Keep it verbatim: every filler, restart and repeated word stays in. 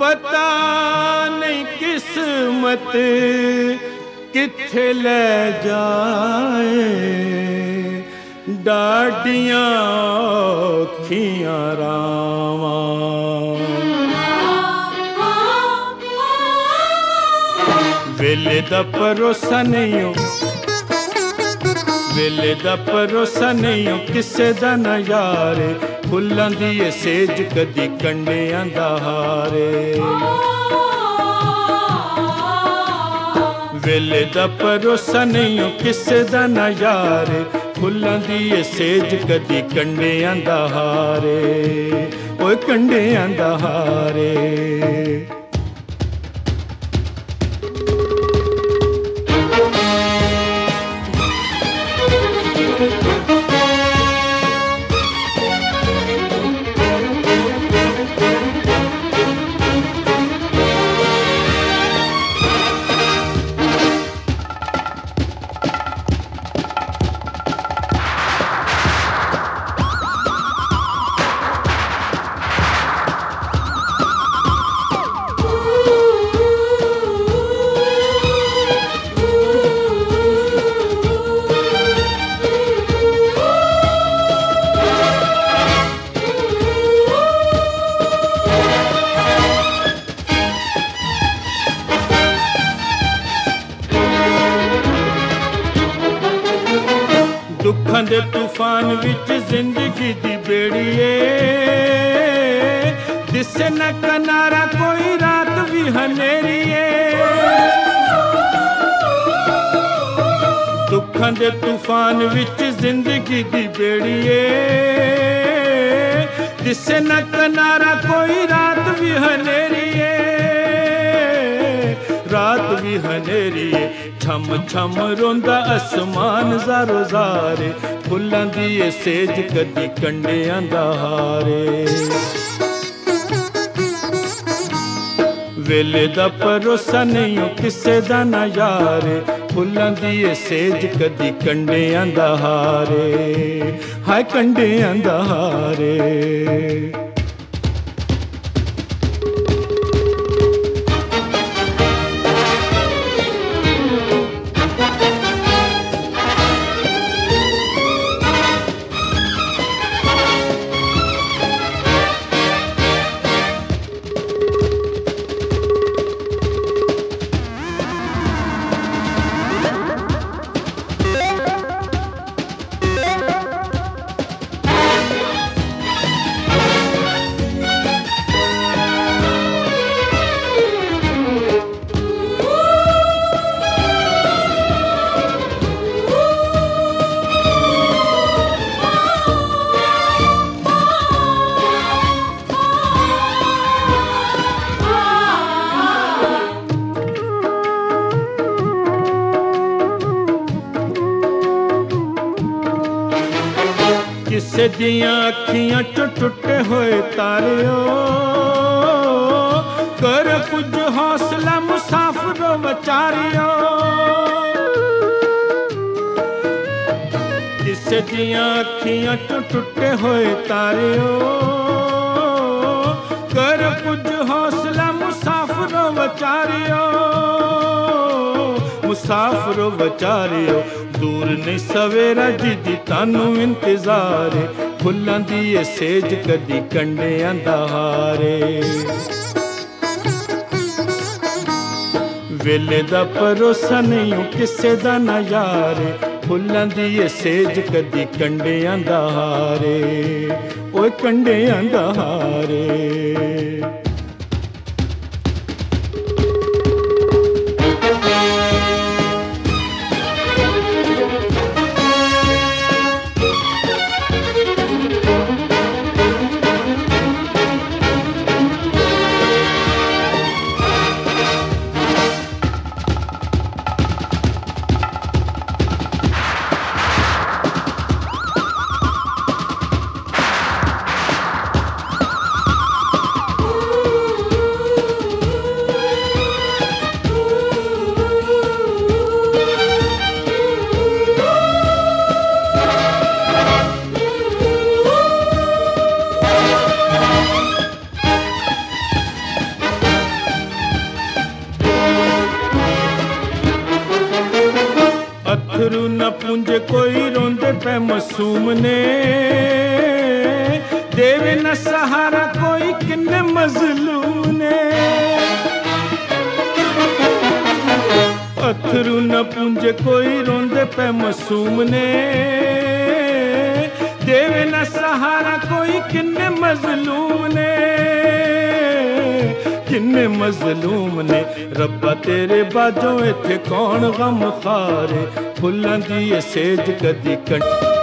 पता नहीं किस्मत किथे ले जाए, डाडियां औखियां रावां। वेले दा भरोसा नहीं हो, वेले दा भरोसा नहीं हो किसे दा ना यारे, फुल्लां दी ए सेज कदी कंडियां दा हारे। वेले दा भरोसा नहीं हो किसे दा ना यारे, फुल्लां दी ए सेज कदी कंडियां दा हारे, ओए कंडियां दा हारे। दुखां दे तूफान विच जिंदगी दी बेड़िए, दिसे न किनारा कोई रात भी हनेरिए। दुखां दे तूफान विच जिंदगी दी बेड़िए, दिसे न किनारा कोई रात भी हनेरिए, रात भी हनेरिए। छम छम रोंदा आसमान ज़ारो ज़ारे, फुल्लां दी ए सेज कदी कंडियां दा हारे। वेले दा भरोसा नहीं हो किसे दा ना यारे, फुल्लां दी ए सेज कदी कंडियां दा हारे, हाय कंडियां दा हारे। किसे दियां अखियां चो टुटे होए तारियो, कर कुछ हौसला मुसाफिरो बचारियो। किसे दियां अखियां चो टुटे होए तारियो, कर कुछ हौसला मुसाफिरो बचारियो, मुसाफिरो बचारियो। दूर नहीं सवेरा जिदी तानू इंतजार, फुल्लां दी ए सेज कदी कंडियां दा हारे। वेले दा भरोसा नहीं हो किसे दा ना यारे, फुल्लां दी ए सेज कदी कंडियां दा हारे, ओए कंडियां दा हारे। न पुंजे कोई रोंदे पे मासूम ने, देवे न सहारा कोई किन्ने मजलूम ने। अथरू न पुंजे कोई रोंदे पे मासूम ने, देवे न सहारा कोई किन्ने मजलूम ने, किन्ने मजलूम ने। रब्बा तेरे बाजों इत्थे कौन गम खारे, फुल्लां दी सेज कदी कंड